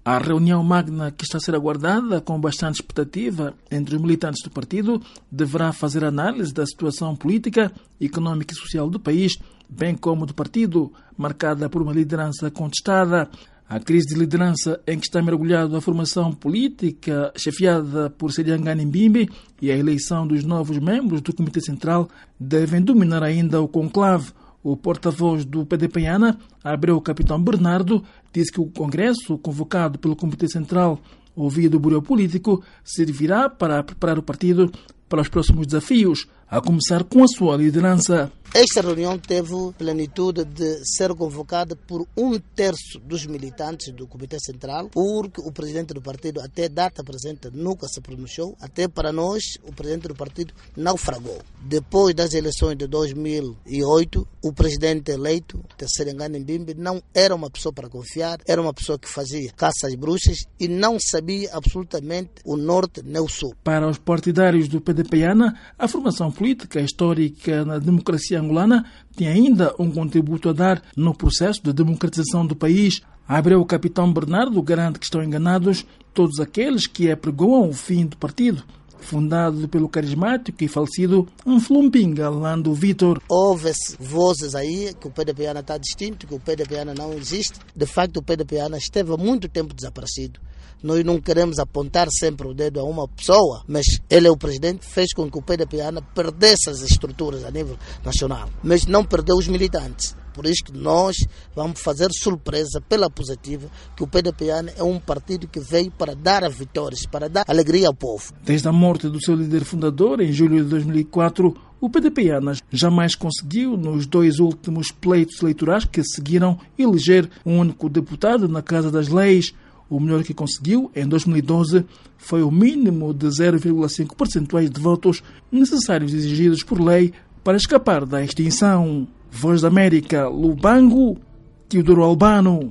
A reunião magna, que está a ser aguardada com bastante expectativa entre os militantes do partido, deverá fazer análise da situação política, económica e social do país, bem como do partido, marcada por uma liderança contestada. A crise de liderança em que está mergulhada a formação política, chefiada por Seliangani Mbimbi, e a eleição dos novos membros do Comitê Central devem dominar ainda o conclave. O porta-voz do PDPiana, Abreu Capitão Bernardo, disse que o congresso convocado pelo Comitê Central, ouvido o Bureau Político, servirá para preparar o partido para os próximos desafios, a começar com a sua liderança. Esta reunião teve plenitude de ser convocada por 1/3 dos militantes do Comitê Central, porque o presidente do partido, até data presente, nunca se pronunciou. Até para nós, o presidente do partido naufragou. Depois das eleições de 2008, o presidente eleito, Seliangani Mbimbi, não era uma pessoa para confiar, era uma pessoa que fazia caça às bruxas e não sabia absolutamente o norte nem o sul. Para os partidários do PDPiana, a formação política histórica na democracia angolana tem ainda um contributo a dar no processo de democratização do país. Abreu o Capitão Bernardo garante que estão enganados todos aqueles que apregoam o fim do partido, fundado pelo carismático e falecido Mflumpinga Lando Vitor. Houve vozes aí que o PDPiana está distinto, que o PDPiana não existe. De facto, o PDPiana esteve há muito tempo desaparecido. Nós não queremos apontar sempre o dedo a uma pessoa, mas ele é o presidente, fez com que o PDPiana perdesse as estruturas a nível nacional, mas não perdeu os militantes. Por isso que nós vamos fazer surpresa pela positiva, que o PDPiana é um partido que veio para dar vitórias, para dar alegria ao povo. Desde a morte do seu líder fundador, em julho de 2004, o PDPiana jamais conseguiu, nos 2 últimos pleitos eleitorais que seguiram, eleger um único deputado na Casa das Leis. O melhor que conseguiu, em 2012, foi o mínimo de 0,5% de votos necessários exigidos por lei para escapar da extinção. Voz da América, Lubango, Teodoro Albano.